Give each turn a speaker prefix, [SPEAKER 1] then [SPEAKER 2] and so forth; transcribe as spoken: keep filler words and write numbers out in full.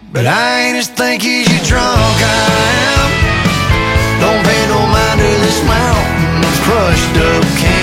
[SPEAKER 1] but I ain't as stinky as you drunk I am. Don't pay no mind to this mountain of crushed up can.